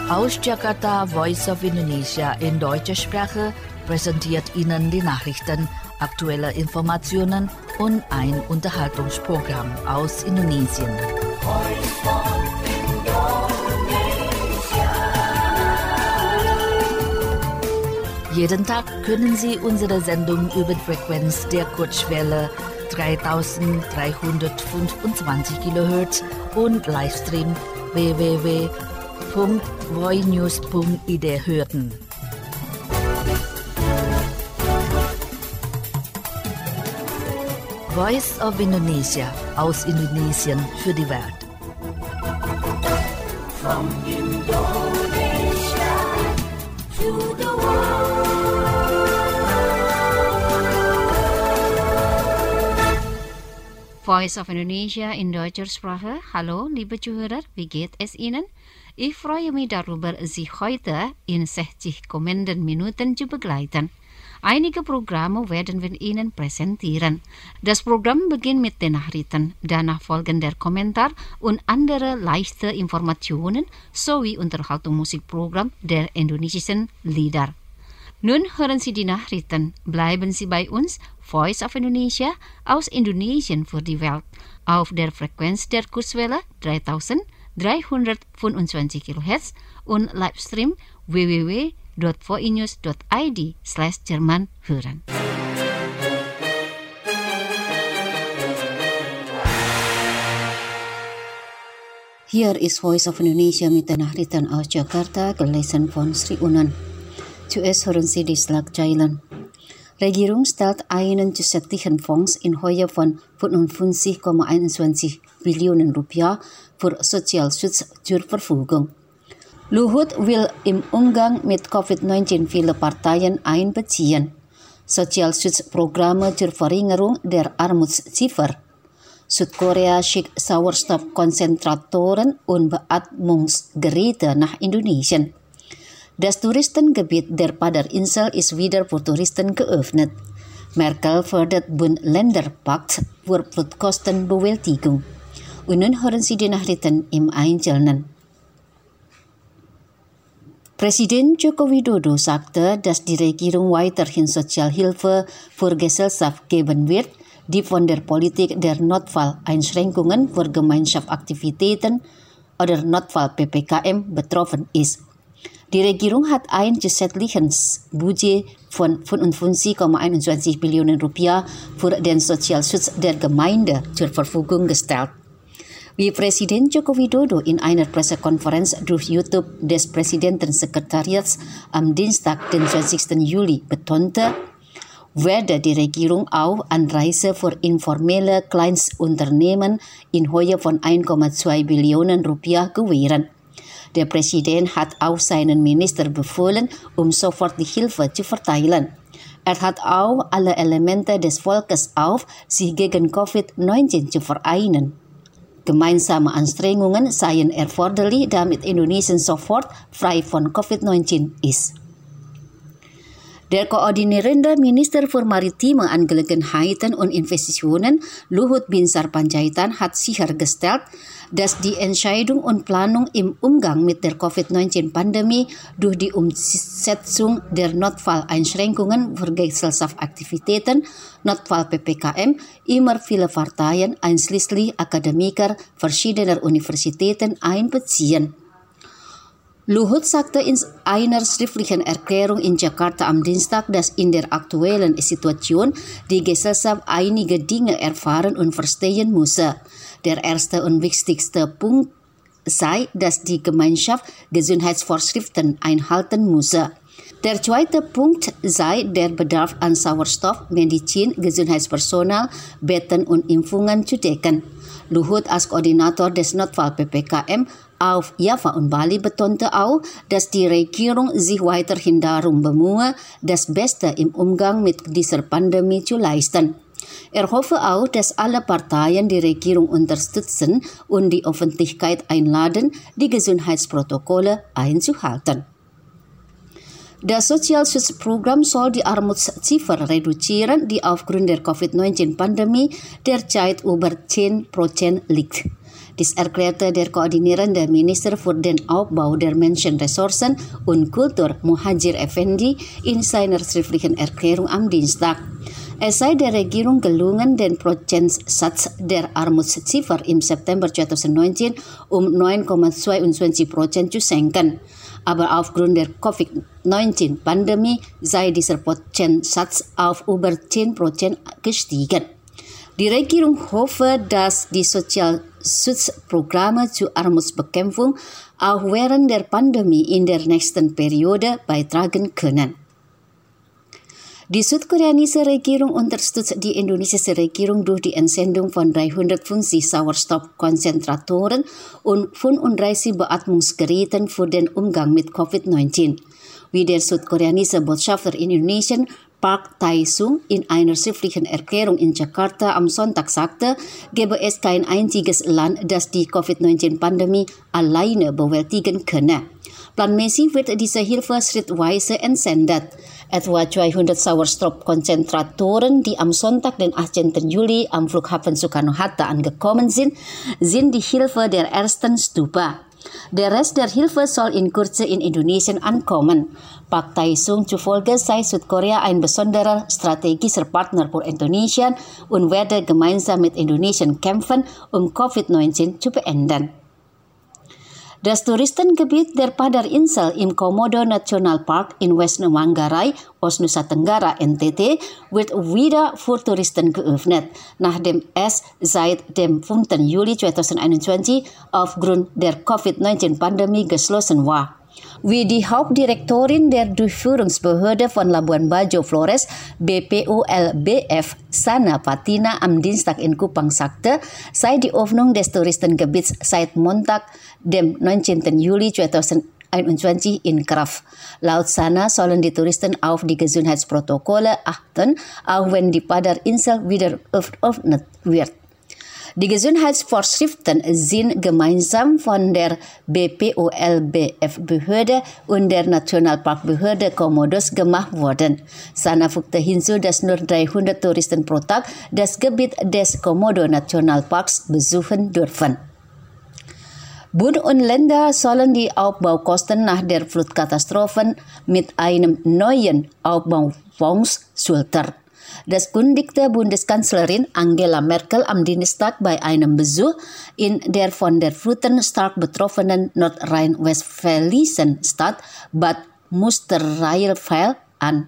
Aus Jakarta, Voice of Indonesia in deutscher Sprache präsentiert Ihnen die Nachrichten, aktuelle Informationen und ein Unterhaltungsprogramm aus Indonesien. Jeden Tag können Sie unsere Sendung über die Frequenz der Kurzwelle 3325 kHz und Livestream www.voinews.id hören. Voice of Indonesia aus Indonesien für die Welt. From Indonesia to the world. Voice of Indonesia in deutscher Sprache. Hallo, liebe Zuhörer, wie geht es Ihnen? Ich freue mich darüber, Sie heute in 60 kommenden Minuten zu begleiten. Einige Programme werden wir Ihnen präsentieren. Das Programm beginnt mit den Nachrichten, danach folgen der Kommentar und andere leichte Informationen sowie Unterhaltungsmusikprogramm der indonesischen Lieder. Nun hören Sie die Nachrichten. Bleiben Sie bei uns, Voice of Indonesia aus Indonesien für die Welt, auf der Frequenz der Kurzwelle 3325 kHz und Livestream www.voinews.id/Jerman hören. Hier ist Voice of Indonesia mit den Nachrichten aus Jakarta, gelesen von Sri Unan. Zuerst hören Sie die Schlagzeilen. Regierung stellt einen zusätzlichen Fonds in Höhe von 55,21 Billionen Rupiah für Sozialschutz zur Verfügung. Luhut will im Umgang mit Covid-19 viele Parteien einbeziehen. Sozialschutzprogramme zur Verringerung der Armutsziffer. Südkorea schickt Sauerstoffkonzentratoren und Beatmungsgeräte nach Indonesien. Das Touristengebiet der Padarinsel ist wieder für Touristen geöffnet. Merkel fördert Bund-Länder-Pakt für Flugkostenbewältigung. Und nun hören Sie die Nachrichten im Einzelnen. Präsident Joko Widodo sagte, dass die Regierung weiterhin Sozialhilfe für Gesellschaft geben wird, die von der Politik der Notfalleinschränkungen für Gemeinschaftsaktivitäten oder Notfall-PPKM betroffen ist. Die Regierung hat ein zusätzliches Budget von 55,21 Billionen Rupiah für den Sozialschutz der Gemeinde zur Verfügung gestellt. Wie Präsident Joko Widodo in einer Pressekonferenz durch YouTube des Präsidentensekretariats am Dienstag, den 20. Juli betonte, werde die Regierung auch Anreize für informelle Kleinstunternehmen in Höhe von 1,2 Billionen Rupiah gewähren. Der Präsident hat auch seinen Minister befohlen, sofort die Hilfe zu verteilen. Er hat auch alle Elemente des Volkes auf, sich gegen Covid-19 zu vereinen. Gemeinsame Anstrengungen seien erforderlich, damit Indonesien sofort frei von Covid-19 ist. Der koordinierende Minister für Maritime Angelegenheiten und Investitionen, Luhut Binsar Panjaitan, hat sichergestellt, dass die Entscheidung und Planung im Umgang mit der Covid-19-Pandemie durch die Umsetzung der Notfalleinschränkungen für Gesellschaftsaktivitäten, Notfall-PPKM, immer viele Parteien, einschließlich Akademiker verschiedener Universitäten, einbeziehen. Luhut sagte in einer schriftlichen Erklärung in Jakarta am Dienstag, dass in der aktuellen Situation die Gesellschaft einige Dinge erfahren und verstehen müsse. Der erste und wichtigste Punkt sei, dass die Gemeinschaft Gesundheitsvorschriften einhalten müsse. Der zweite Punkt sei der Bedarf an Sauerstoff, Medizin, Gesundheitspersonal, Betten und Impfungen zu decken. Luhut als Koordinator des Notfall-PPKM auf Java und Bali betonte auch, dass die Regierung sich weiterhin darum bemühe, das Beste im Umgang mit dieser Pandemie zu leisten. Er hoffe auch, dass alle Parteien die Regierung unterstützen und die Öffentlichkeit einladen, die Gesundheitsprotokolle einzuhalten. Das Sozialschutzprogramm soll die Armutsziffer reduzieren, die aufgrund der Covid-19-Pandemie derzeit über 10% liegt. Dies erklärte der koordinierende Minister für den Aufbau der Menschenressourcen und Kultur Muhadjir Effendi in seiner schriftlichen Erklärung am Dienstag. Es sei der Regierung gelungen, den Prozentsatz der Armutsziffer im September 2019 um 9,22% zu senken. Aber aufgrund der Covid-19-Pandemie sei dieser Prozentsatz auf über 10% gestiegen. Die Regierung hoffe, dass die Sozialschutzprogramme zur Armutsbekämpfung auch während der Pandemie in der nächsten Periode beitragen können. Die südkoreanische Regierung unterstützt die indonesische Regierung durch die Entsendung von 350 Sauerstoffkonzentratoren und 35 Beatmungsgeräten für den Umgang mit Covid-19. Wie der südkoreanische Botschafter in Indonesien Park Tae-sung in einer schriftlichen Erklärung in Jakarta am Sonntag sagte, gebe es kein einziges Land, das die Covid-19-Pandemie alleine bewältigen könne. Planmäßig wird diese Hilfe schrittweise entsendet. Etwa 200 Sauerstoffkonzentratoren, die am Sonntag, den 18. Juli am Flughafen Soekarno-Hatta angekommen sind die Hilfe der ersten Stufe. Der Rest der Hilfe soll in Kürze in Indonesien ankommen. Park Tae-sung zufolge sei Südkorea ein besonderer strategischer Partner für Indonesien und werde gemeinsam mit Indonesien kämpfen, um Covid-19 zu beenden. Das Touristengebiet der Padar-Insel im Komodo National Park in West Manggarai, Nusa Tenggara, NTT, wird wieder für Touristen geöffnet, nachdem es seit dem 5. Juli 2021 aufgrund der Covid-19-Pandemie geschlossen war. Wie die Hauptdirektorin der Durchführungsbehörde von Labuan Bajo Flores, BPULBF, Sana Patina am Dienstag in Kupang sagte, sei die Öffnung des Touristengebiets seit Montag, dem 19. Juli 2021 in Kraft. Laut Sana sollen die Touristen auf die Gesundheitsprotokolle achten, auch wenn die Padar-Insel wieder geöffnet wird. Die Gesundheitsvorschriften sind gemeinsam von der BPULBF-Behörde und der Nationalparkbehörde Komodos gemacht worden. Sana fügte hinzu, dass nur 300 Touristen pro Tag das Gebiet des Komodo Nationalparks besuchen dürfen. Bund und Länder sollen die Aufbaukosten nach der Flutkatastrophe mit einem neuen Aufbaufonds schultern. Das kündigte Bundeskanzlerin Angela Merkel am Dienstag bei einem Besuch in der von der Fluten stark betroffenen nordrhein-westfälischen Stadt Bad Münstereifel an.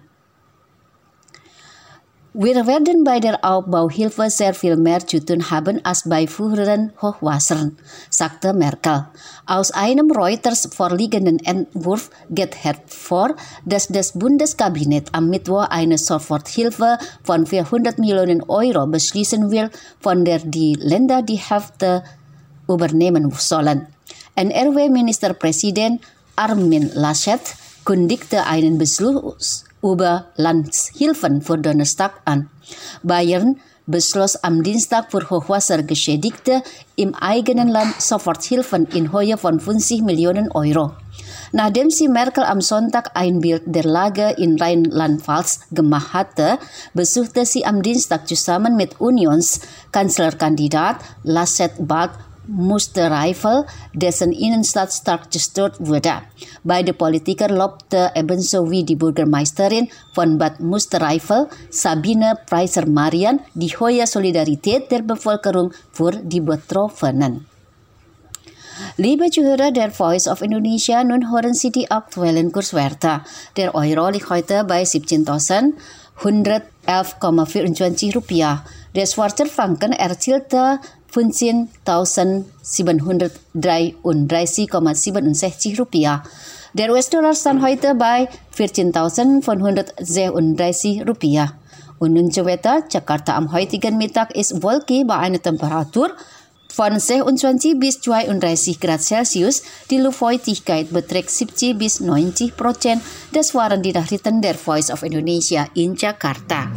Wir werden bei der Aufbauhilfe sehr viel mehr zu tun haben als bei früheren Hochwassern, sagte Merkel. Aus einem Reuters vorliegenden Entwurf geht hervor, dass das Bundeskabinett am Mittwoch eine Soforthilfe von 400 Millionen Euro beschließen will, von der die Länder die Hälfte übernehmen sollen. NRW-Ministerpräsident Armin Laschet kündigte einen Beschluss über Landhilfen für Donnerstag an. Bayern beschloss am Dienstag für Hochwassergeschädigte im eigenen Land Soforthilfen in Höhe von 50 Millionen Euro. Nachdem sie Merkel am Sonntag ein Bild der Lage in Rheinland-Pfalz gemacht hatte, besuchte sie am Dienstag zusammen mit Unionskanzlerkandidat Laschet Bad Münstereifel, dessen Innenstadt stark zerstört wurde. Beide Politiker lobte ebenso wie die Bürgermeisterin von Bad Münstereifel, Sabine Preiser-Marian, die hohe Solidarität der Bevölkerung für die Betroffenen. Liebe Zuhörer der Voice of Indonesia, nun hören Sie die aktuellen Kurswerte. Der Euro liegt heute bei 17.111,24 Rupiah. Der Schweizer Franken erzielte 15.733,67 Rupiah. Der US-Dollar stand heute bei 14.536 Rupiah. Und nun zum Wetter. Jakarta am heutigen Mittag ist wolkig bei einer Temperatur von 26 bis 32 Grad Celsius. Die Luftfeuchtigkeit beträgt 70 bis 90%. Das waren die Nachrichten der Voice of Indonesia in Jakarta.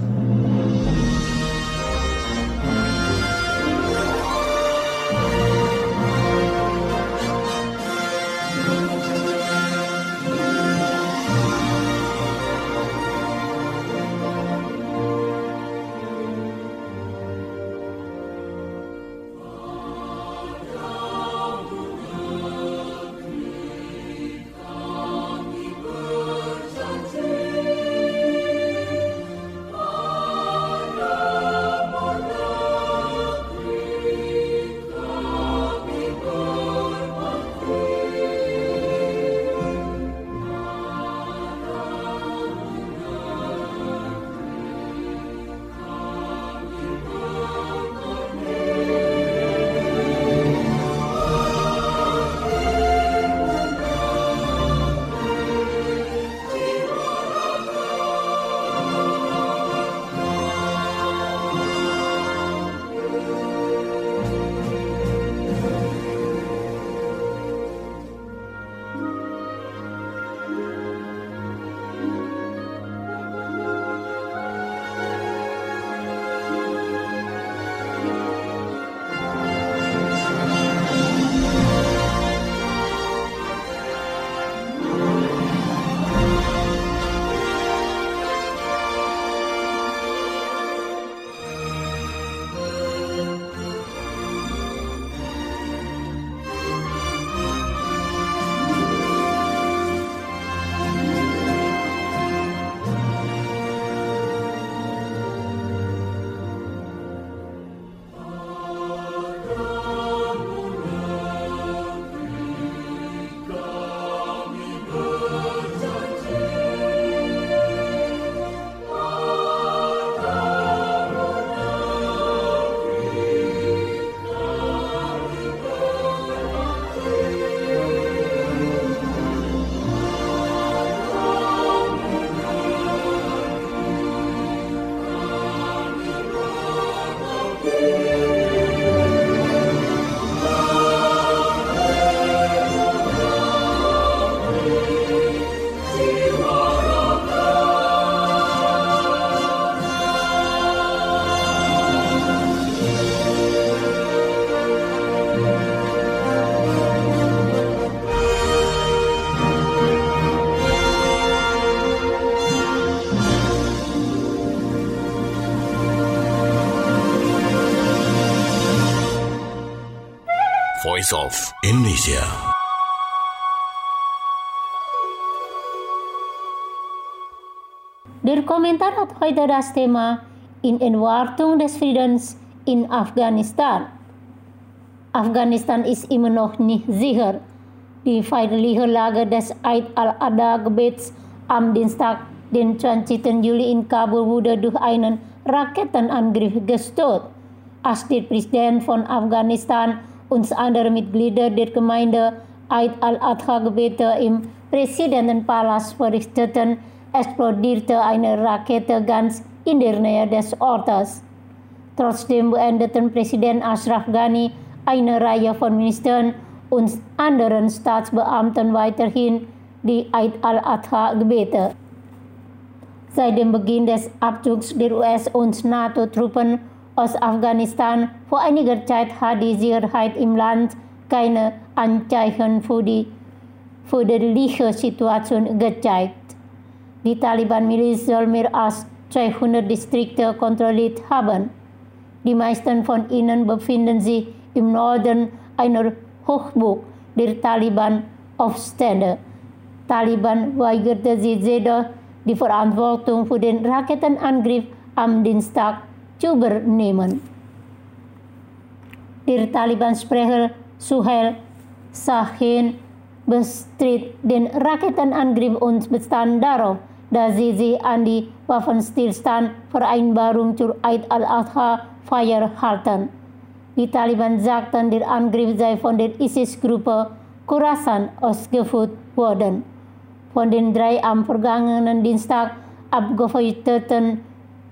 Voice of Indonesia. Der Kommentar hat heute das Thema in Entwartung des Friedens in Afghanistan. Afghanistan ist immer noch nicht sicher. Die feindliche Lage des Eid al-Adha-Gebets am Dienstag, den 20. Juli in Kabul, wurde durch einen Raketenangriff gestört, als der Präsident von Afghanistan und andere Mitglieder der Gemeinde Eid al-Adha-Gebete im Präsidentenpalast verrichteten, explodierte eine Rakete ganz in der Nähe des Ortes. Trotzdem beendeten Präsident Ashraf Ghani eine Reihe von Ministern und anderen Staatsbeamten weiterhin die Eid al-Adha-Gebete. Seit dem Beginn des Abzugs der US- und NATO-Truppen aus Afghanistan vor einiger Zeit hat die Sicherheit im Land keine Anzeichen für die förderliche Situation gezeigt. Die Taliban-Miliz soll mehr als 200 Distrikte kontrolliert haben. Die meisten von ihnen befinden sich im Norden einer Hochburg der Taliban-Aufstände. Taliban weigerte sich jedoch, die Verantwortung für den Raketenangriff am Dienstag zu übernehmen. Der Taliban-Sprecher Suhail Shaheen bestritt den Raketenangriff und bestand darauf, dass sie sich an die Waffenstillstand-Vereinbarung zur Eid al-Adha-Feier halten. Die Taliban sagten, der Angriff sei von der ISIS-Gruppe Khorasan ausgeführt worden. Von den 3 am vergangenen Dienstag abgefeuerten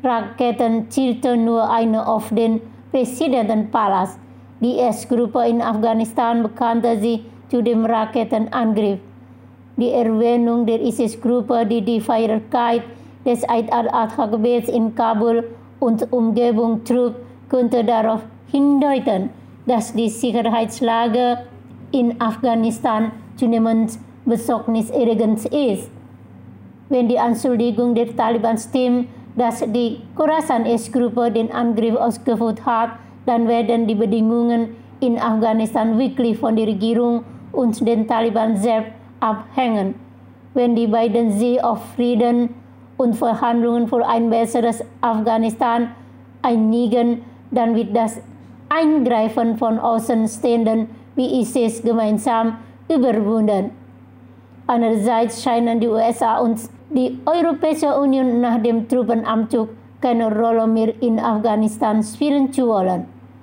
Raketen zielte nur eine auf den Präsidentenpalast. Die IS-Gruppe in Afghanistan bekannte sich zu dem Raketenangriff. Die Erwähnung der ISIS-Gruppe, die die Feierlichkeit des Eid al-Adha-Gebets in Kabul und Umgebung trug, könnte darauf hindeuten, dass die Sicherheitslage in Afghanistan zunehmend besorgniserregend ist. Wenn die Anschuldigung der Taliban stimmt, dass die Khorasan-IS-Gruppe den Angriff ausgeführt hat, dann werden die Bedingungen in Afghanistan wirklich von der Regierung und den Taliban selbst abhängen. Wenn die beiden sich auf Frieden und Verhandlungen für ein besseres Afghanistan einigen, dann wird das Eingreifen von Außenstehenden wie ISIS gemeinsam überwunden. Andererseits scheinen die USA und die Europäische Union nach dem Truppenabzug keine Rolle mehr in Afghanistan spielen zu wollen.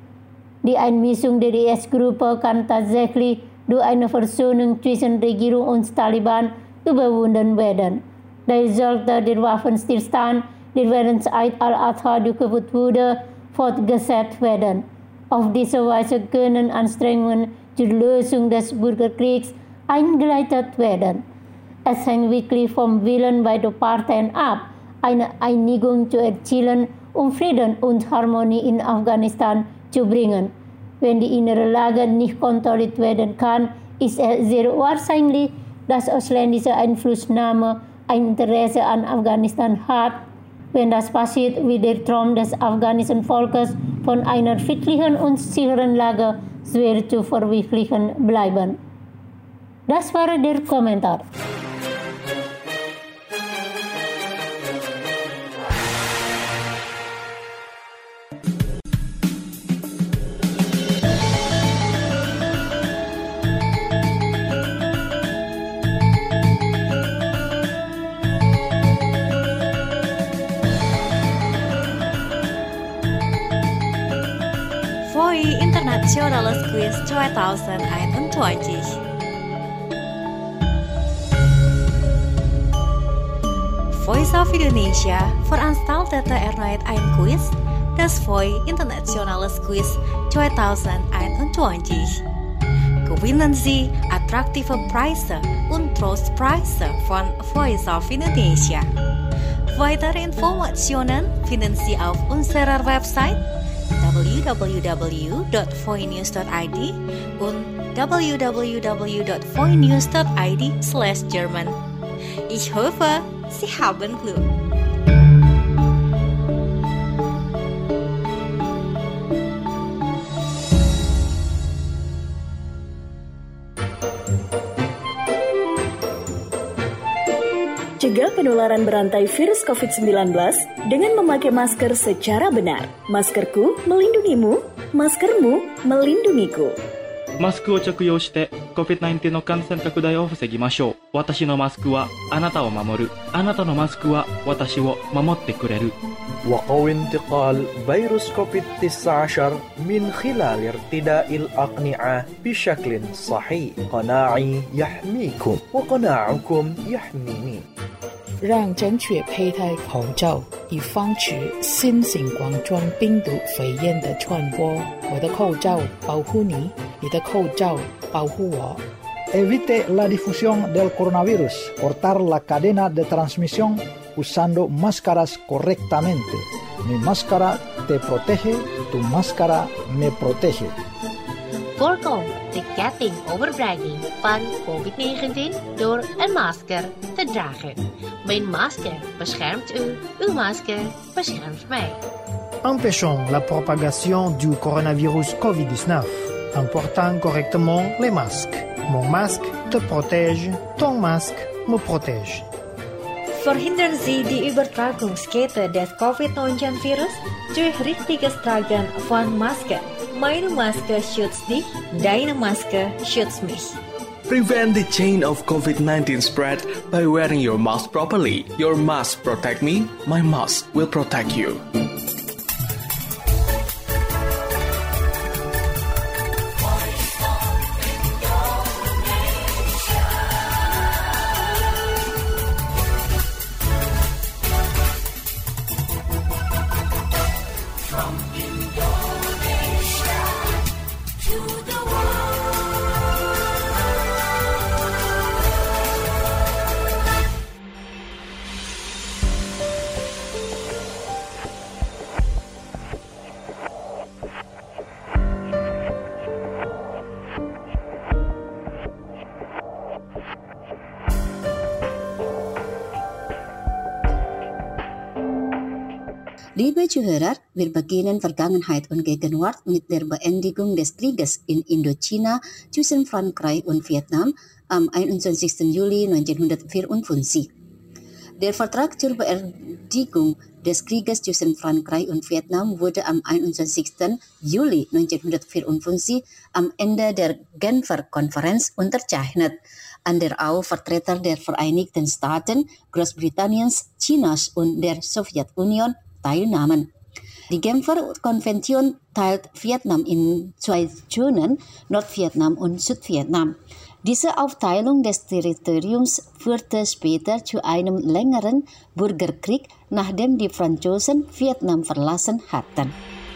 Die Einmischung der IS-Gruppe kann tatsächlich durch eine Versöhnung zwischen Regierung und Taliban überwunden werden. Daher sollte der Waffenstillstand, der während Eid al-Adha durchgeführt wurde, fortgesetzt werden. Auf diese Weise können Anstrengungen zur Lösung des Bürgerkriegs eingeleitet werden. Es hängt wirklich vom Willen beider Parteien ab, eine Einigung zu erzielen, um Frieden und Harmonie in Afghanistan zu bringen. Wenn die innere Lage nicht kontrolliert werden kann, ist es sehr wahrscheinlich, dass ausländische Einflussnahme ein Interesse an Afghanistan hat. Wenn das passiert, wird der Traum des afghanischen Volkes von einer friedlichen und sicheren Lage schwer zu verwirklichen bleiben. Das war der Kommentar. Voi Internationales Quiz 2021. Voice of Indonesia veranstaltete erneut ein Quiz, das Voi Internationales Quiz 2021. Gewinnen Sie attraktive Preise und Trostpreise von Voice of Indonesia. Weitere Informationen finden Sie auf unserer Website www.voinews.id und www.voinews.id/German. Ich hoffe, Sie haben Glück. Cegah penularan berantai virus COVID-19 dengan memakai masker secara benar. Maskerku melindungimu, maskermu melindungiku. マスクを着用して COVID-19 の感染拡大を防ぎましょう。私のマスクはあなたを守る。あなたのマスクは私を守ってくれる。 وقوي انتقال فيروس كوفيد-19 من خلال ارتداء الأقنعة بشكل صحيح. قناعي يحميكم وقناعكم يحميني. 让正确佩戴口罩，以防止新型冠状病毒肺炎的传播。我的口罩保护你，你的口罩保护我。 Evite la difusión del coronavirus. Cortar la cadena de transmisión usando máscaras correctamente. Mi máscara te protege, tu máscara me protege. Voorkom de ketting overbrenging van COVID-19 door een masker te dragen. Mijn masker beschermt u, uw masker beschermt mij. Empêchons la propagation du coronavirus COVID-19 en portant correctement les masques. Mon masque te protège, ton masque me protège. Verhindern Sie die Übertragungskette des Covid-19-Virus durch richtiges Tragen von Maske. Meine Maske schützt dich, deine Maske schützt mich. Prevent the chain of COVID-19 spread by wearing your mask properly. Your mask protect me, my mask will protect you. Liebe Zuhörer, wir beginnen Vergangenheit und Gegenwart mit der Beendigung des Krieges in Indochina zwischen Frankreich und Vietnam am 21. Juli 1954. Der Vertrag zur Beendigung des Krieges zwischen Frankreich und Vietnam wurde am 21. Juli 1954 am Ende der Genfer Konferenz unterzeichnet, an der auch Vertreter der Vereinigten Staaten, Großbritanniens, Chinas und der Sowjetunion teilnahmen. Die Genfer Konvention teilt Vietnam in zwei Zonen, Nordvietnam und Südvietnam. Diese Aufteilung des Territoriums führte später zu einem längeren Bürgerkrieg, nachdem die Franzosen Vietnam verlassen hatten.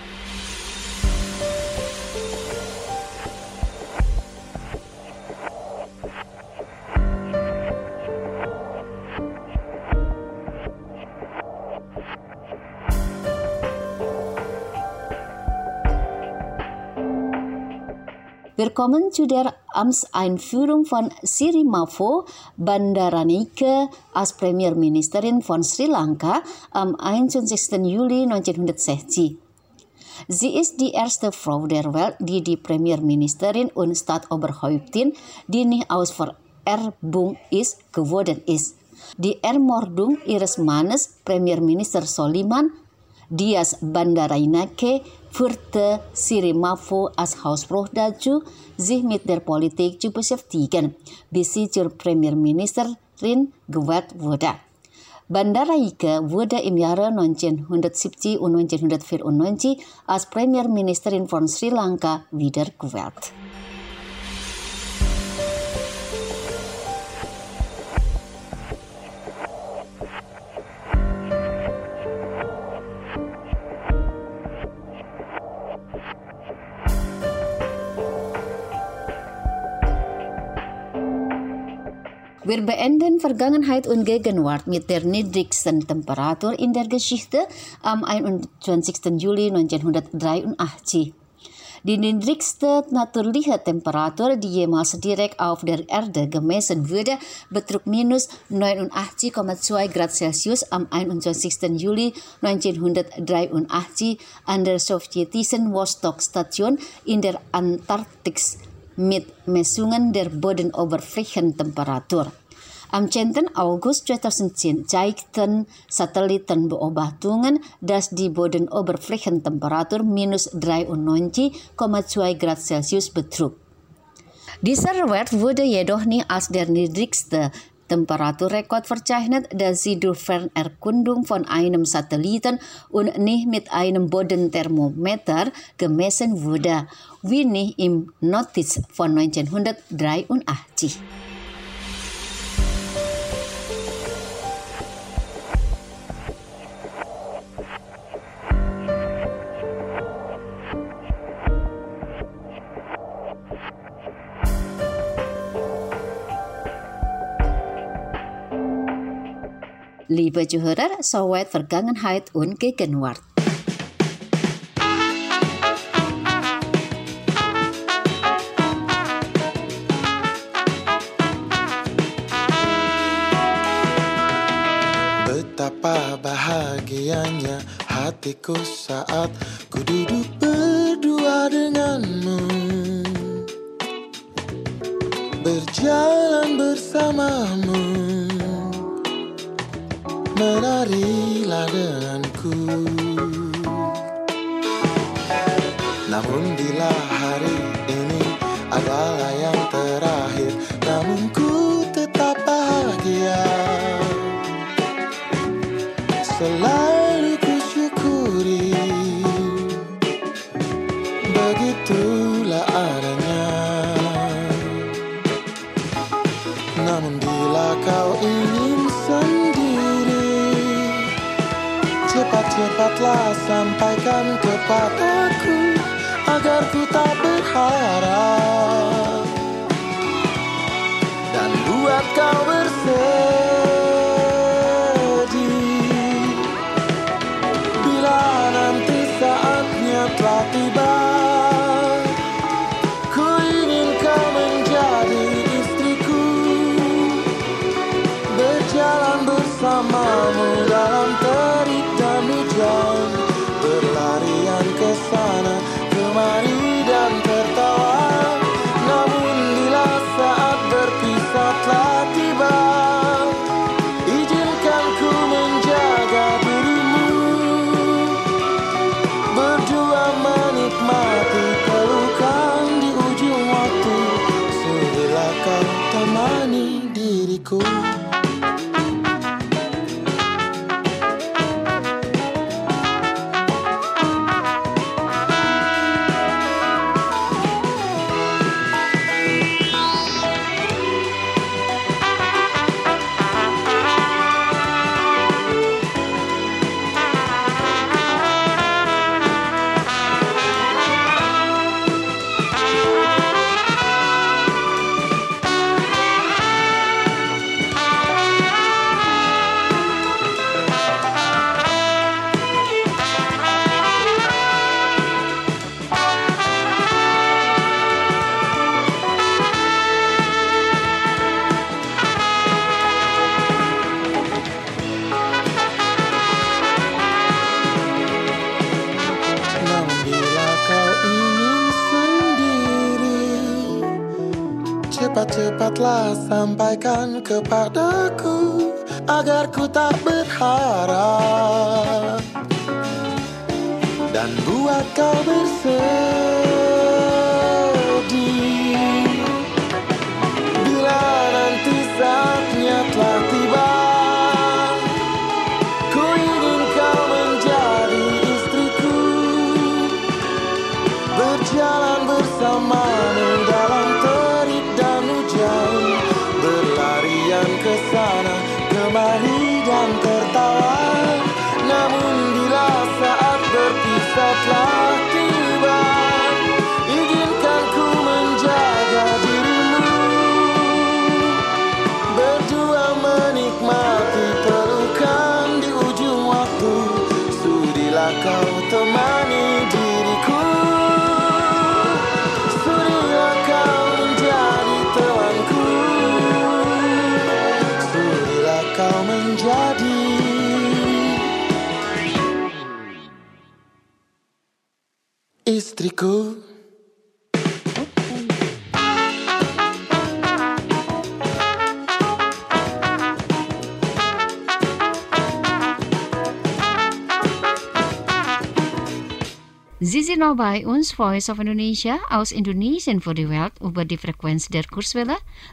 Wir kommen zu der Amtseinführung von Sirimavo Bandaranaike als Premierministerin von Sri Lanka am 21. Juli 1960. Sie ist die erste Frau der Welt, die Premierministerin und Staatsoberhäuptin, die nicht aus Vererbung geworden ist. Die Ermordung ihres Mannes, Premierminister Soliman Dias Bandaranaike, führte Sirimavo als Hausfrau dazu, sich mit der Politik zu beschäftigen, bis sie zur Premierministerin gewählt wurde. Bandaranaike wurde im Jahre 1970 und 1994 als Premierministerin von Sri Lanka wiedergewählt. Wir beenden Vergangenheit und Gegenwart mit der niedrigsten Temperatur in der Geschichte am 21. Juli 1983. Die niedrigste natürliche Temperatur, die jemals direkt auf der Erde gemessen wurde, betrug minus 89,2 Grad Celsius am 21. Juli 1983 an der sowjetischen Vostok-Station in der Antarktis mit Messungen der Bodenoberflächentemperatur. Am 10. August 2010 zeigten Satelliten Beobachtungen, dass die Bodenoberflächentemperatur minus 93,2 Grad Celsius betrug. Dieser Wert wurde jedoch nie als der niedrigste Temperaturrekord verzeichnet, da sie durch Fernerkundung von einem Satelliten und nicht mit einem Bodenthermometer gemessen wurde, wie nicht im Notiz von 1983. Liebe Zuhörer, soweit Vergangenheit und Gegenwart. Betapa bahagianya hatiku saat ku duduk berdua denganmu, berjalan bersamamu, menarilah denganku. Namun bila hari ini adalah yang terakhir, namun ku tetap bahagia. Selalu ku syukuri, begitulah adanya. Namun bila kau ingin sendiri, cepat-cepatlah sampaikan kepadaku, agar ku tak berharap dan buat kau bersedih. Bila nanti saatnya telah tiba, ku ingin kau menjadi istriku, berjalan bersamamu dalam terik dan hujan, berlarian ke sana kemari dan tertawa. Namun bila saat berpisah telah tiba, izinkan ku menjaga dirimu, berdua menikmati pelukan di ujung waktu, sudilah kau temani diriku. Cepat-cepatlah sampaikan kepadaku, agar ku tak berharap dan buat kau bersedih. Bila nanti saatnya telah tiba, ku ingin kau menjadi istriku, berjalan bersamamu dalam terik dan hujan, berlarian ke sana kemari dan tertawa. Namun bila saat berpisah telah tiba, Sie sind noch bei uns, Voice of Indonesia, aus Indonesien für die Welt über die Frequenz der Kurzwelle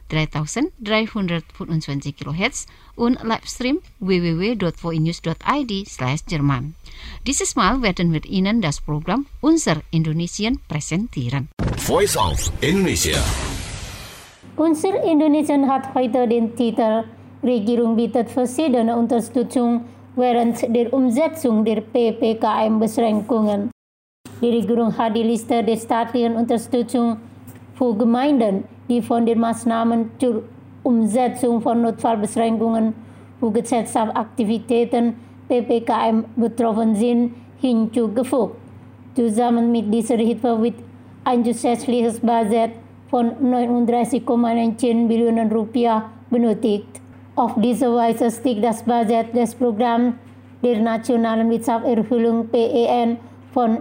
3325 kHz und Livestream www.voinews.id/Jerman. Dieses Mal werden wir Ihnen das Programm Unser Indonesien präsentieren. Voice of Indonesia. Unser Indonesien hat heute den Titel Regierung bietet verschiedene Unterstützung während der Umsetzung der PPKM-Beschränkungen. Die Regierung hat die Liste der staatlichen Unterstützung für Gemeinden, die von den Maßnahmen zur Umsetzung von Notfallbeschränkungen für Gesellschaftsaktivitäten PPKM betroffen sind, hinzugefügt. Zusammen mit dieser Hilfe wird ein zusätzliches Budget von 39,19 Billionen Rupiah benötigt. Auf diese Weise stieg das Budget des Programms der Nationalen Wirtschaftserholung PEN von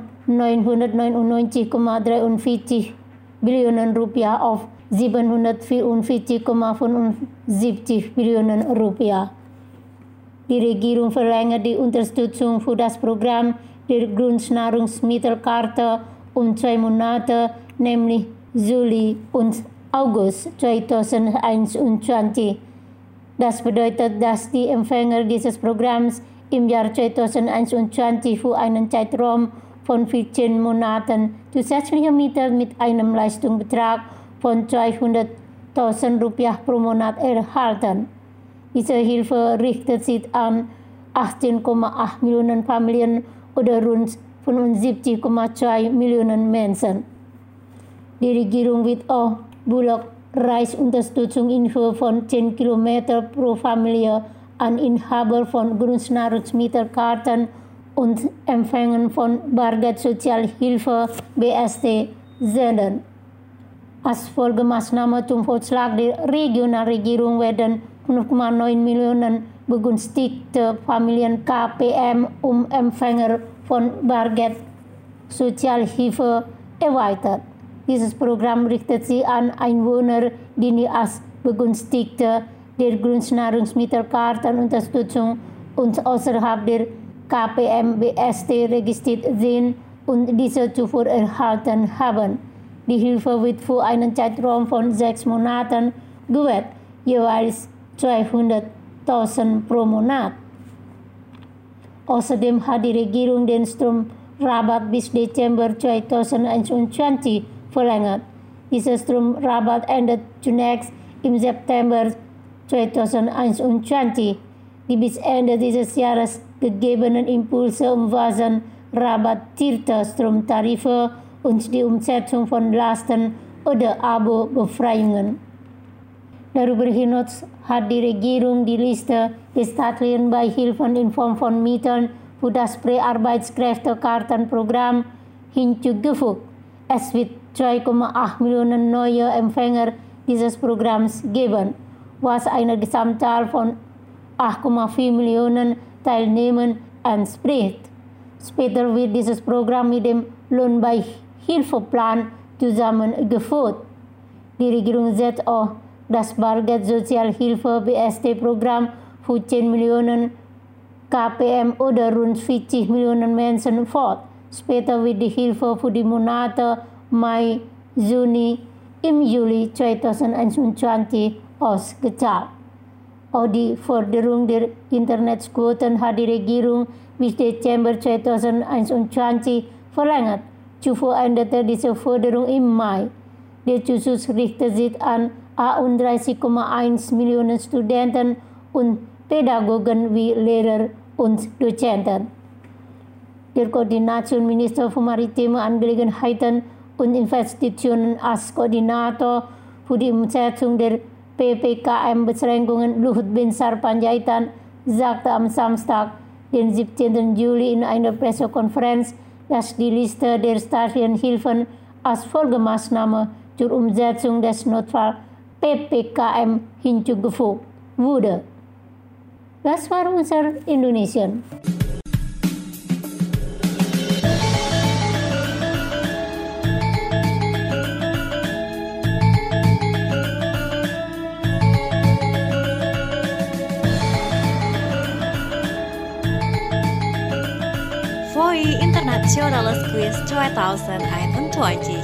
999,43 Billionen Rupiah auf 744,75 Billionen Rupiah. Die Regierung verlängert die Unterstützung für das Programm der Grundnahrungsmittelkarte um 2 Monate, nämlich Juli und August 2021. Das bedeutet, dass die Empfänger dieses Programms im Jahr 2021 für einen Zeitraum von 14 Monaten zusätzliche Mittel mit einem Leistungsbetrag von 200.000 Rupiah pro Monat erhalten. Diese Hilfe richtet sich an 18,8 Millionen Familien oder rund 75,2 Millionen Menschen. Die Regierung wird auch Bullock-Reisunterstützung in Höhe von 10 Kilometer pro Familie an Inhaber von Grundnahrungsmittelkarten und Empfängern von Bargeldsozialhilfe BST senden. Als Folgemaßnahme zum Vorschlag der Regionalregierung werden 5,9 Millionen begünstigte Familien KPM um Empfänger von Bargeldsozialhilfe erweitert. Dieses Programm richtet sich an Einwohner, die nie als Begünstigte der Grundnahrungsmittelkartenunterstützung und außerhalb der KPM-BST registriert sind und diese zuvor erhalten haben. Die Hilfe wird für einen Zeitraum von 6 Monaten gewährt, jeweils 200.000 pro Monat. Außerdem hat die Regierung den Stromrabatt bis Dezember 2021 verlängert. Dieser Stromrabatt endet zunächst im September 2021. Die bis Ende dieses Jahres gegebenen Impulse umfassen rabattierte Stromtarife und die Umsetzung von Lasten- oder Abo-Befreiungen. Darüber hinaus hat die Regierung die Liste der staatlichen Beihilfen in Form von Mitteln für das Prä-Arbeitskräftekartenprogramm hinzugefügt. Es wird 2,8 Millionen neue Empfänger dieses Programms geben, was einer Gesamtzahl von 8,4 Millionen Teilnehmern entspricht. Später wird dieses Programm mit dem Lohnbeihilfeplan zusammengeführt. Die Regierung setzt auch das Bargeldsozialhilfe BST-Programm für 10 Millionen KPM oder rund 40 Millionen Menschen fort. Später wird die Hilfe für die Monate Mai, Juni im Juli 2021 ausgezahlt. Auch die Förderung der Internetquoten hat die Regierung bis Dezember 2021 verlängert. Zuvor endete diese Förderung im Mai. Der Zuschuss richtet sich an 31,1 Millionen Studenten und Pädagogen wie Lehrer und Dozenten. Der Koordinationsminister für maritime Angelegenheiten und Investitionen als Koordinator für die Umsetzung der PPKM-Beschränkungen Luhut Binsar Panjaitan sagte am Samstag, den 17. Juli in einer Pressekonferenz, dass die Liste der staatlichen Hilfen als Folgemaßnahme zur Umsetzung des Notfall PPKM hinzugefügt wurde. Das war unser Indonesien. Internationales Quiz 2021.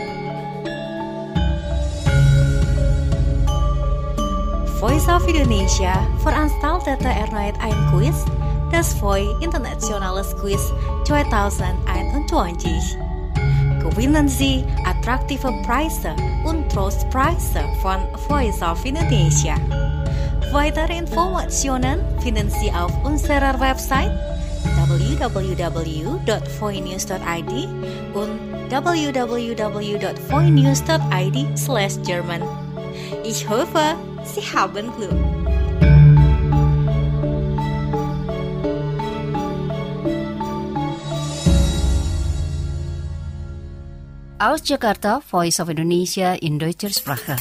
Voice of Indonesia veranstaltete erneut ein Quiz, das VOI Internationales Quiz 2021. Gewinnen Sie attraktive Preise und Trostpreise von Voice of Indonesia. Weitere Informationen finden Sie auf unserer Website www.voinews.id und www.voinews.id/German. Ich hoffe, Sie haben Glück. Aus Jakarta, Voice of Indonesia in deutscher Sprache.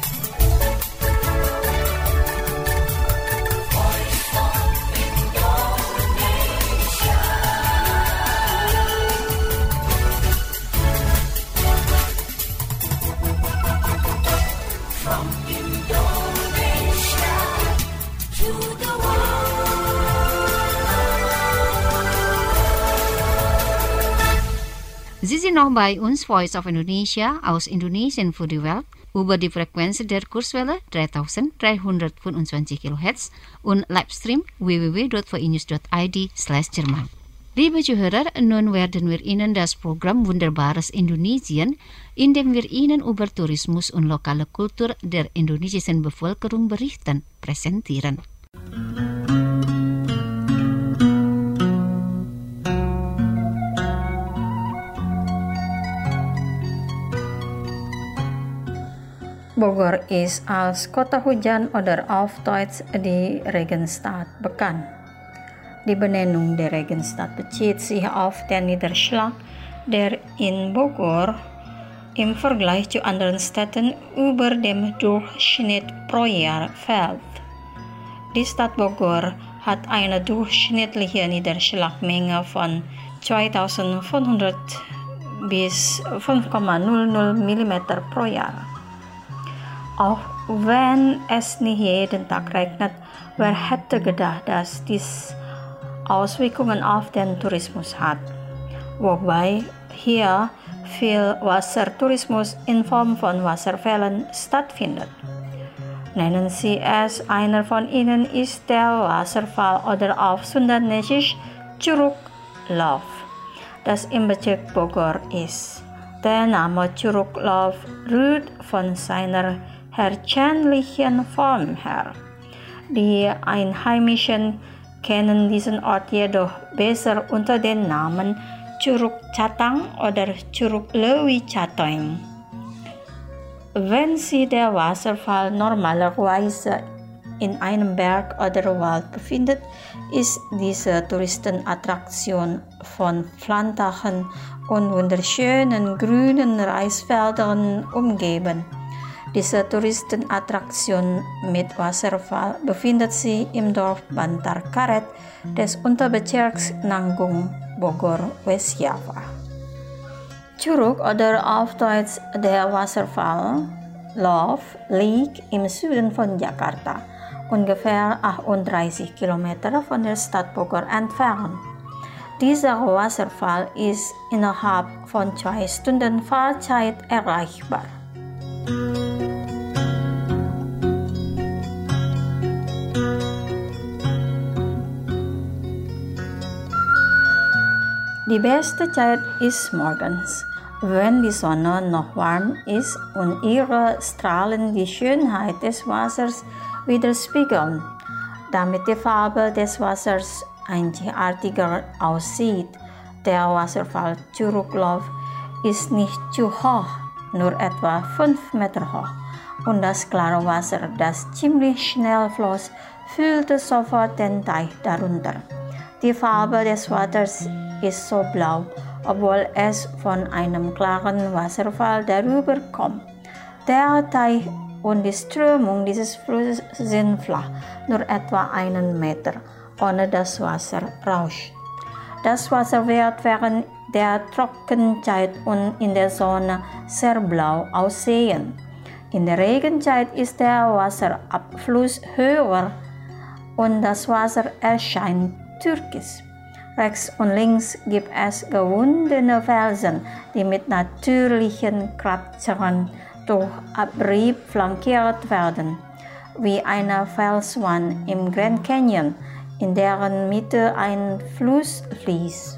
Sie sind noch bei uns, Voice of Indonesia, aus Indonesien für die Welt, über die Frequenz der Kurzwelle 3325 kHz und Livestream www.voinews.id/German. Liebe Zuhörer, nun werden wir Ihnen das Programm Wunderbares Indonesien, in dem wir Ihnen über Tourismus und lokale Kultur der indonesischen Bevölkerung berichten, präsentieren. Bogor is als kota hujan oder auf Deutsch die Regenstadt bekannt. Die Benennung der Regenstadt bezieht sich auf den Niederschlag, der in Bogor im Vergleich zu anderen Städten über dem Durchschnitt pro Jahr fällt. Die Stadt Bogor hat eine durchschnittliche Niederschlagmenge von 2500 bis 5,00 mm pro Jahr. Auch wenn es nicht jeden Tag regnet, wer hätte gedacht, dass dies Auswirkungen auf den Tourismus hat, wobei hier viel Wassertourismus in Form von Wasserfällen stattfindet. Nennen Sie es, einer von ihnen ist der Wasserfall oder auf Sundanesisch Curug Love, das im Bezirk Bogor ist. Der Name Curug Love rührt von seiner herkömmlichen Form her. Die Einheimischen kennen diesen Ort jedoch besser unter dem Namen Curug Catang oder Curug Lewi Catoeng. Wenn sich der Wasserfall normalerweise in einem Berg oder Wald befindet, ist diese Touristenattraktion von Plantagen und wunderschönen grünen Reisfeldern umgeben. Diese Touristenattraktion mit Wasserfall befindet sich im Dorf Bantar Karet des Unterbezirks Nanggung, Bogor, West-Java. Curug oder auf Deutsch der Wasserfall Love liegt im Süden von Jakarta, ungefähr 38 Kilometer von der Stadt Bogor entfernt. Dieser Wasserfall ist innerhalb von 2 Stunden Fahrzeit erreichbar. Die beste Zeit ist morgens, wenn die Sonne noch warm ist und ihre Strahlen die Schönheit des Wassers widerspiegeln, damit die Farbe des Wassers einzigartiger aussieht. Der Wasserfall Curug Love ist nicht zu hoch, nur etwa 5 Meter hoch, und das klare Wasser, das ziemlich schnell floss, füllte sofort den Teich darunter. Die Farbe des Wassers ist so blau, obwohl es von einem klaren Wasserfall darüber kommt. Der Teich und die Strömung dieses Flusses sind flach, nur etwa 1 Meter, ohne dass Wasser rauscht. Das Wasser wird während der Trockenzeit und in der Sonne sehr blau aussehen. In der Regenzeit ist der Wasserabfluss höher und das Wasser erscheint türkis. Rechts und links gibt es gewundene Felsen, die mit natürlichen Kratern durch Abrieb flankiert werden, wie eine Felswand im Grand Canyon, in deren Mitte ein Fluss fließt.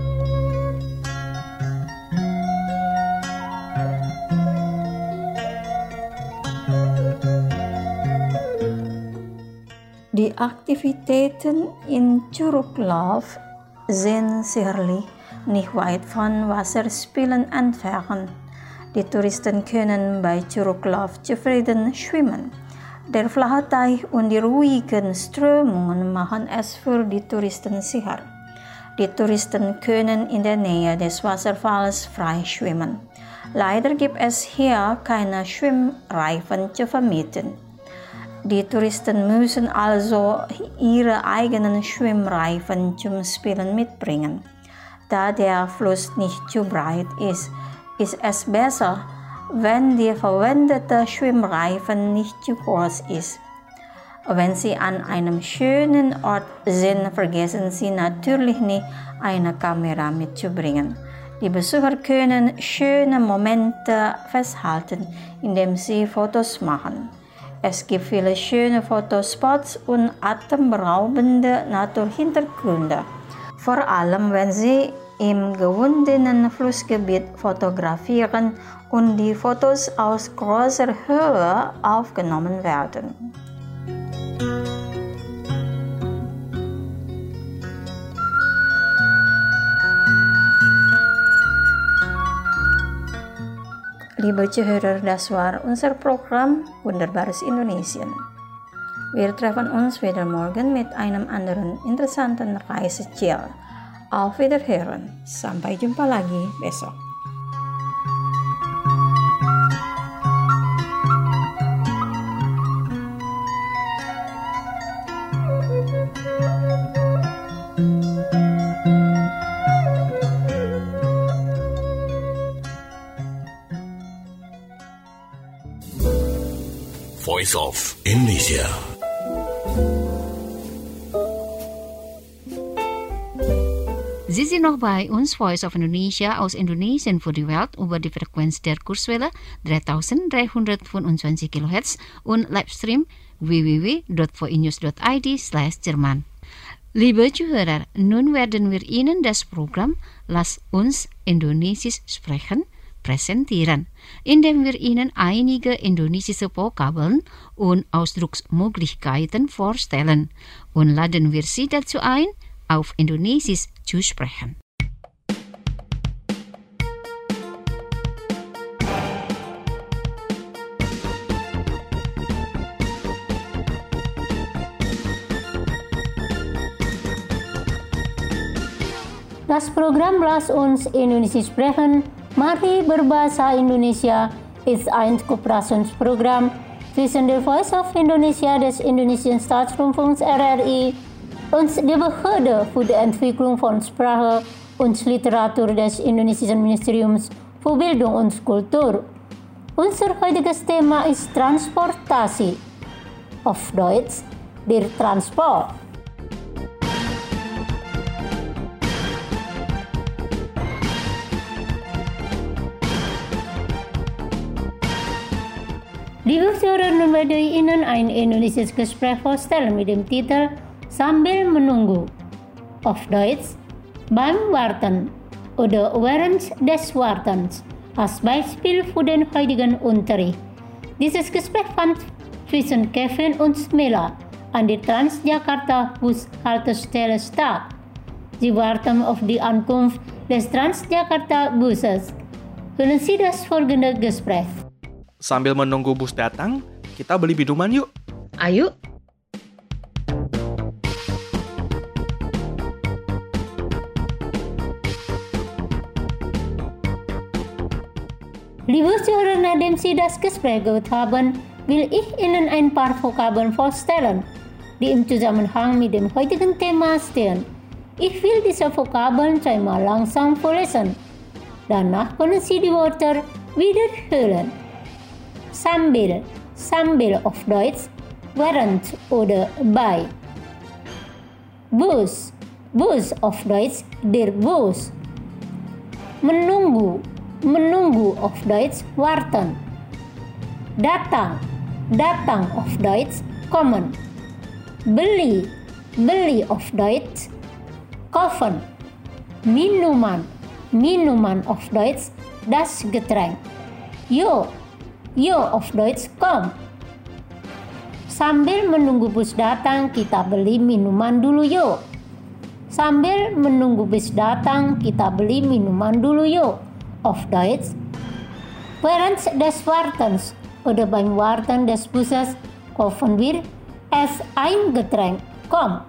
Die Aktivitäten in Curug Love sind sicherlich nicht weit von Wasserspielen entfernt. Die Touristen können bei Curug Love zufrieden schwimmen. Der flache Teich und die ruhigen Strömungen machen es für die Touristen sicher. Die Touristen können in der Nähe des Wasserfalls frei schwimmen. Leider gibt es hier keine Schwimmreifen zu vermieten. Die Touristen müssen also ihre eigenen Schwimmreifen zum Spielen mitbringen. Da der Fluss nicht zu breit ist, ist es besser, wenn die verwendete Schwimmreifen nicht zu kurz ist. Wenn Sie an einem schönen Ort sind, vergessen Sie natürlich nicht, eine Kamera mitzubringen. Die Besucher können schöne Momente festhalten, indem sie Fotos machen. Es gibt viele schöne Fotospots und atemberaubende Naturhintergründe. Vor allem, wenn Sie im gewundenen Flussgebiet fotografieren und die Fotos aus großer Höhe aufgenommen werden. Liebe Zuhörer, das war unser Programm Wunderbares Indonesien. Wir treffen uns wieder morgen mit einem anderen interessanten Reiseziel. Auf Wiederhören. Sampai jumpa lagi besok. Voice of Indonesia. Sie sind noch bei uns, Voice of Indonesia aus Indonesien für die Welt über die Frequenz der Kurzwelle 3325 kHz und Livestream www.voinews.id/Jerman. Liebe Zuhörer, nun werden wir Ihnen das Programm Lass uns Indonesisch sprechen präsentieren, indem wir Ihnen einige indonesische Vokabeln und Ausdrucksmöglichkeiten vorstellen und laden wir Sie dazu ein, auf Indonesisch zu sprechen. Das Programm Lass uns Indonesisch sprechen, Mari berbahasa Indonesia ist ein Kooperationsprogramm zwischen der Voice of Indonesia des Indonesischen Staatsrundfunks RRI und der Behörde für die Entwicklung von Sprache und Literatur des Indonesischen Ministeriums für Bildung und Kultur. Unser heutiges Thema ist Transportasi. Auf Deutsch, der Transport. Liebe Zuhörer, nun werde ich Ihnen ein indonesisches Gespräch vorstellen mit dem Titel Sambil Menunggu. Auf Deutsch, beim Warten oder während des Wartens als Beispiel für den heutigen Unterricht. Dieses Gespräch fand zwischen Kevin und Smela an der Transjakarta Bushaltestelle statt. Sie warten auf die Ankunft des Transjakarta Busses. Hören Sie das folgende Gespräch. Sambil menunggu bus datang, kita beli minuman yuk. Ayo. Liebe Zuhörer, nachdem Sie das Gespräch gehört haben, will ich Ihnen ein paar Vokabeln vorstellen, die im Zusammenhang mit dem heutigen Thema stehen. Ich will diese Vokabeln zweimal langsam vorlesen. Danach können Sie die Wörter wiederholen. Sambil, sambil auf Deutsch, während oder bei. Bus, Bus auf Deutsch der Bus. Menunggu auf Deutsch warten. Datang auf Deutsch kommen. Beli auf Deutsch kaufen. Minuman auf Deutsch das Getränk. Yo auf Deutsch komm. Sambil menunggu bus datang, kita beli minuman dulu yuk. Sambil menunggu bus datang, kita beli minuman dulu yuk. Auf Deutsch, während des Wartens oder beim Warten des Busses kaufen wir es ein Getränk. Komm.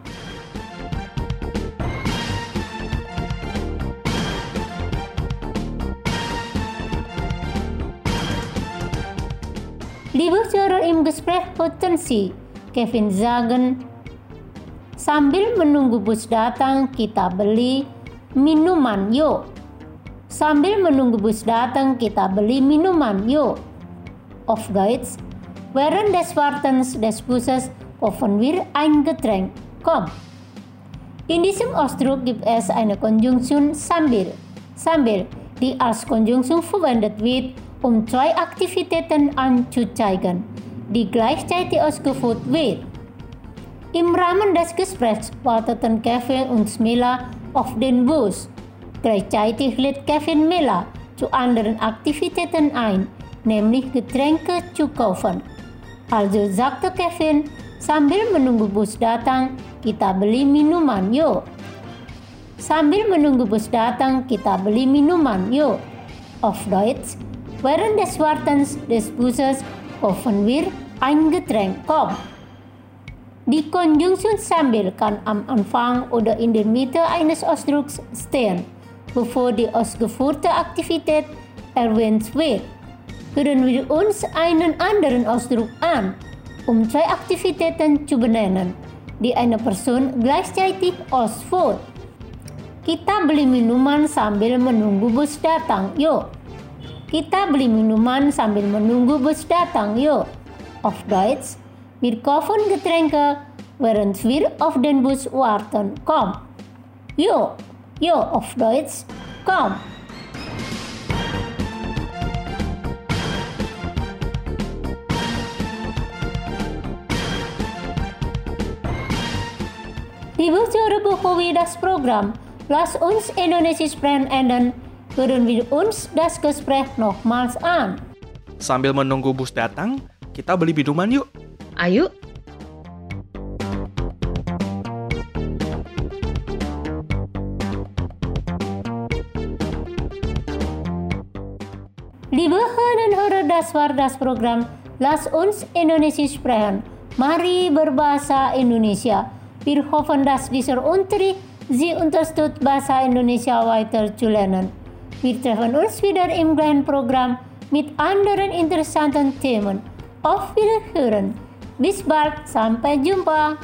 Liebe Hörer, im Gespräch hörten Sie Kevin sagen, sambil menunggu bus datang, kita beli minuman yuk. Sambil menunggu bus datang, kita beli minuman yuk. Auf Deutsch, während des Wartens des Busses kaufen wir ein Getränk. Komm. In diesem Ausdruck gibt es eine Konjunktion sambil, die als Konjunktion verwendet wird, um zwei Aktivitäten anzuzeigen, die gleichzeitig ausgeführt werden. Im Rahmen des Gesprächs warteten Kevin und Smilla auf den Bus. Gleichzeitig lädt Kevin Mela zu anderen Aktivitäten ein, nämlich Getränke zu kaufen. Also sagte Kevin, sambil menunggu bus datang, kita beli minuman yuk. Sambil menunggu bus datang, kita beli minuman yuk. Auf Deutsch, während des Wartens des Busses kaufen wir ein Getränk. Komm. Die Konjunktion sambil kann am Anfang oder in der Mitte eines Ausdrucks stehen, bevor die ausgeführte Aktivität erwähnt wird. Hören wir uns einen anderen Ausdruck an, um zwei Aktivitäten zu benennen, die eine Person gleichzeitig ausführt. Kita beli minuman sambil menunggu bus datang, yuk. Kita beli minuman sambil menunggu bus datang, yuk. Auf Deutsch, wir kaufen Getränke, während wir auf den Bus warten. Komm. Yo, auf Deutsch, komm. Liebe Zuhörer, bevor wir das Programm Lass uns Indonesisch sprechen enden, hören wir uns das Gespräch nochmals an. Sambil menunggu bus datang, kita beli minuman yuk. Ayo. Liebe Hörer, das war das Programm Lass uns Indonesisch sprechen. Mari berbahasa Indonesia. Wir hoffen, dass dieser Unterricht Sie unterstützt, Bahasa Indonesia weiter zu lernen. Wir treffen uns wieder im gleichen Programm mit anderen interessanten Themen. Auf Wiederhören. Bis bald. Sampai jumpa.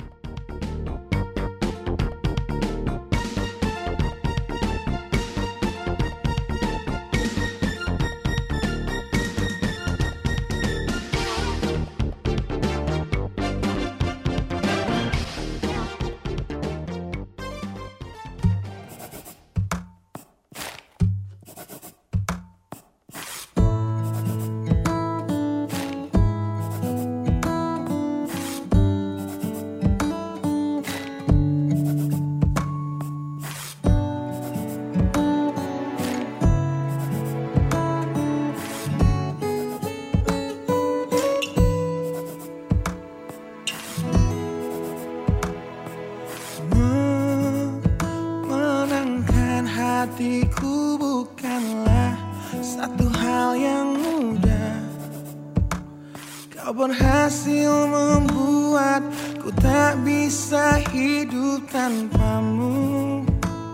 Hatiku bukanlah satu hal yang mudah. Kau berhasil membuatku tak bisa hidup tanpamu.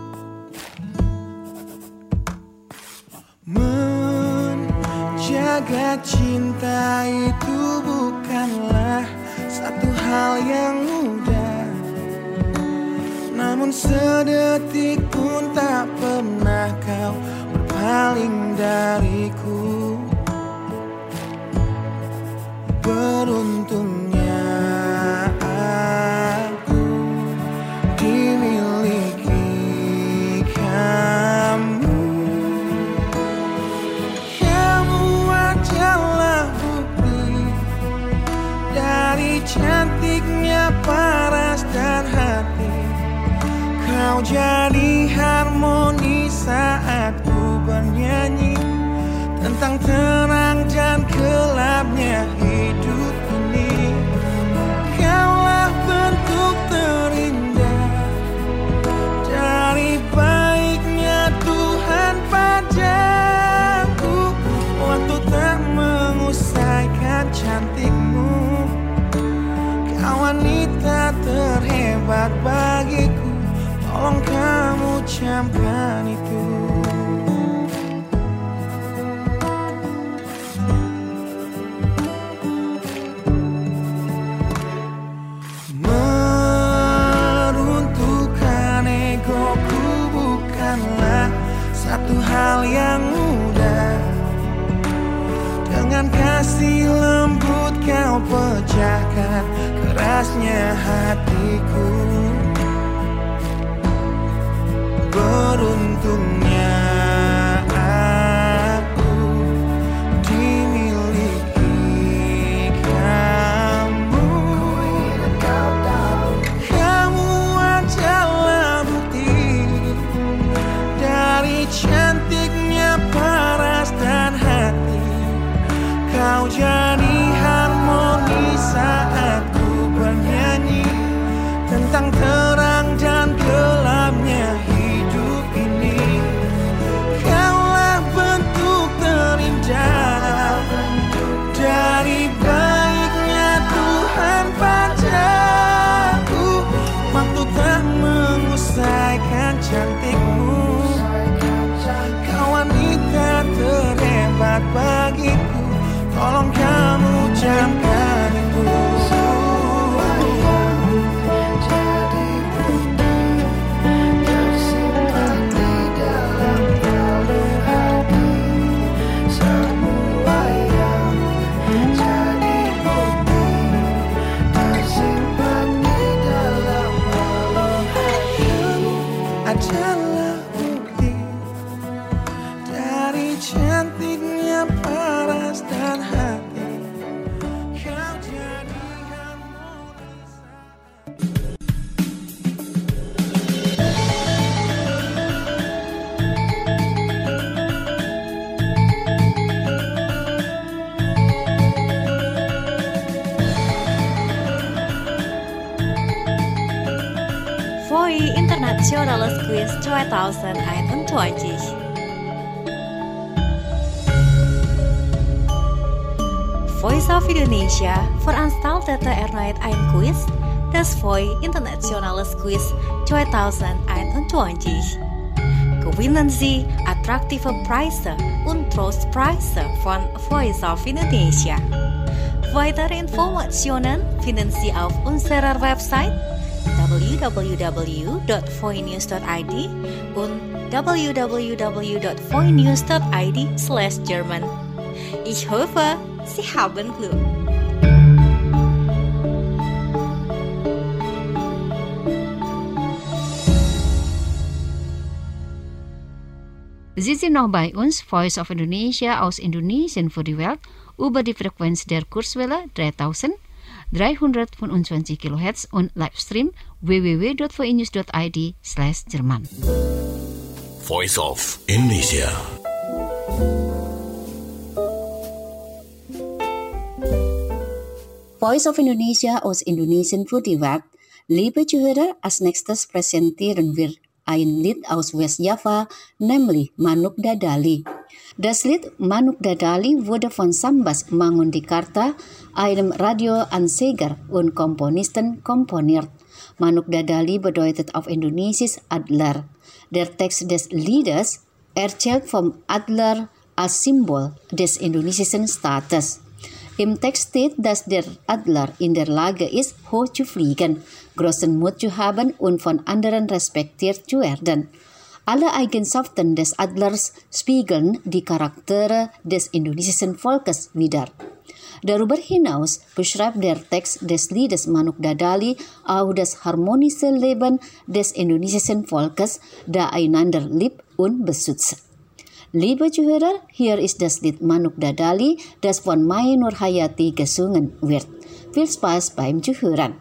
Menjaga cinta itu bukanlah satu hal yang mudah. Namun sedetik pun tak pernah kau berpaling dariku. Beruntungnya aku dimiliki. cantiknya paras dan hati, kau jadi harmoni saat ku bernyanyi tentang terang dan gelapnya hidup ini. Kaulah bentuk terindah dari baiknya Tuhan padaku. Waktu tak mengusaikan cantikmu, kau wanita terhebat bagiku. Tolong kamu camkan itu. Meruntuhkan egoku bukanlah satu hal yang mudah. Dengan kasih lembut kau pecahkan kerasnya hatiku. Beruntungnya aku dimiliki kamu. Kamu adalah bukti dari cantiknya paras dan hati. Kau jadi harmoni saat ku bernyanyi tentang terang dan gelapnya hidup ini. Kaulah bentuk terindah dari baiknya Tuhan padaku. Waktu tak mengusaikan cantikmu, kau wanita terhebat bagiku. Tolong kamu camkan itu. Jadi bukti tersimpan di dalam kalung hati. Semua yang jadi bukti tersimpan di dalam kalung hati. Adalah bukti dari cantiknya paras dan hati. Kau jadi harmoni. Voi Internationales Quiz 2021. Voice of Indonesia veranstaltete erneut ein Quiz, das Voi Internationales Quiz 2021. Gewinnen Sie attraktive Preise und Trostpreise von Voice of Indonesia. Weitere Informationen finden Sie auf unserer Website www.voinews.id und www.voinews.id/German. Ich hoffe, Sie haben Glück. Sie sind noch bei uns, Voice of Indonesia aus Indonesien für die Welt, über die Frequenz der Kurzwelle 3325 kHz und Livestream www.voinews.id/German. Voice of Indonesia. Voice of Indonesia aus Indonesien für die Welt. Liebe Zuhörer, als nächstes präsentieren wir ein Lied aus Westjava, nämlich Manuk Dadali. Das Lied Manuk Dadali wurde von Sambas Mangundikarta, einem Radioanzeiger und Komponisten, komponiert. Manuk Dadali bedeutet auf Indonesisch Adler. Der Text des Liedes erzählt vom Adler als Symbol des indonesischen Staates. Im Text steht, dass der Adler in der Lage ist, hoch zu fliegen, großen Mut zu haben und von anderen respektiert zu werden. Alle Eigenschaften des Adlers spiegeln die Charaktere des indonesischen Volkes wider. Darüber hinaus beschreibt der Text des Liedes Manuk Dadali auch das harmonische Leben des indonesischen Volkes, das einander liebt und beschützt. Liebe Zuhörer, hier ist das Lied Manuk Dadali, das von Mai Nurhayati gesungen wird. Viel Spaß beim Zuhören.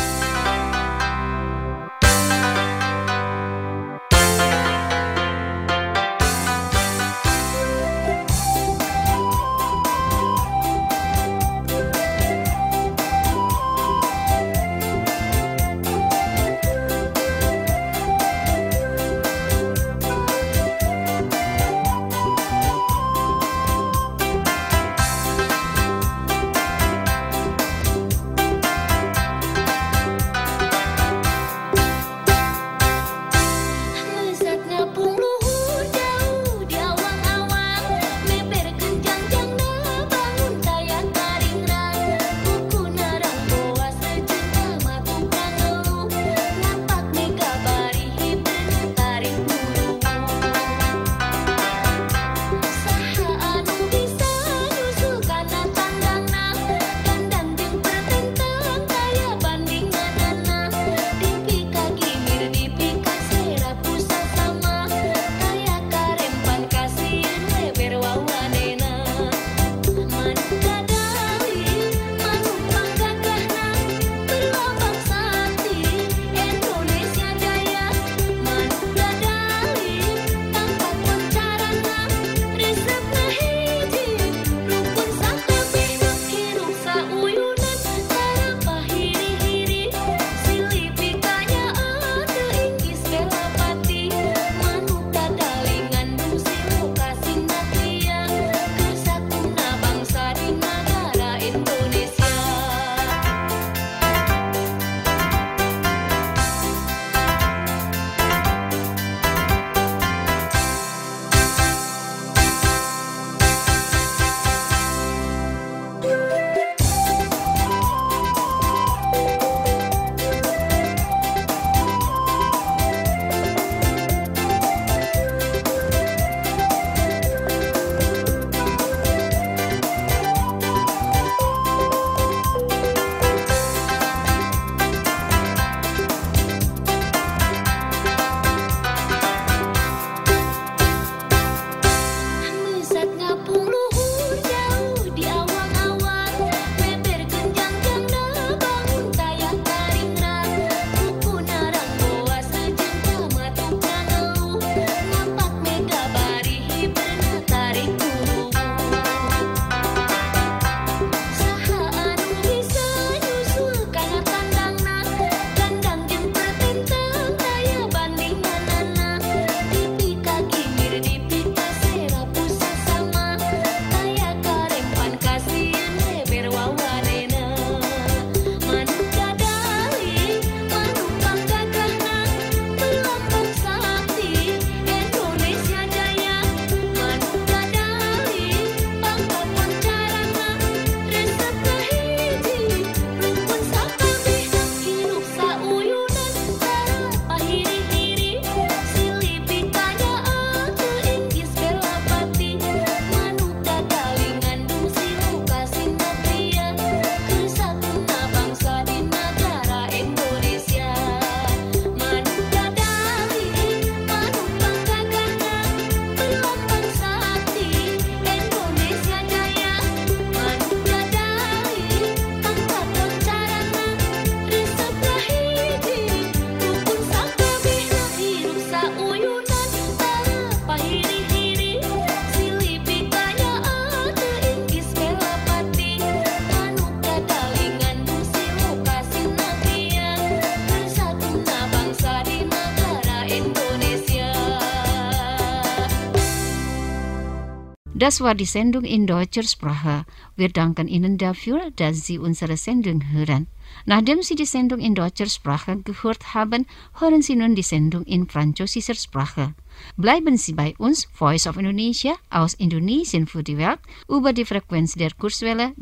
Das war die Sendung in deutscher Sprache. Wir danken Ihnen dafür, dass Sie unsere Sendung hören. Nachdem Sie die Sendung in deutscher Sprache gehört haben, hören Sie nun die Sendung in französischer Sprache. Bleiben Sie bei uns, Voice of Indonesia, aus Indonesien für die Welt, über die Frequenz der Kurzwelle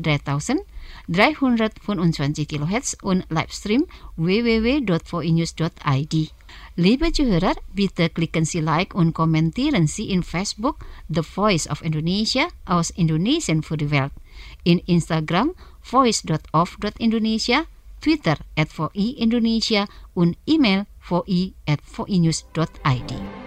3325 kHz und Livestream www.voinews.id. Liebe Zuhörer, bitte klicken Sie Like und kommentieren Sie in Facebook The Voice of Indonesia aus Indonesien für die Welt, in Instagram voice.of.indonesia, Twitter @VOI Indonesia und E-Mail voi@voinews.id.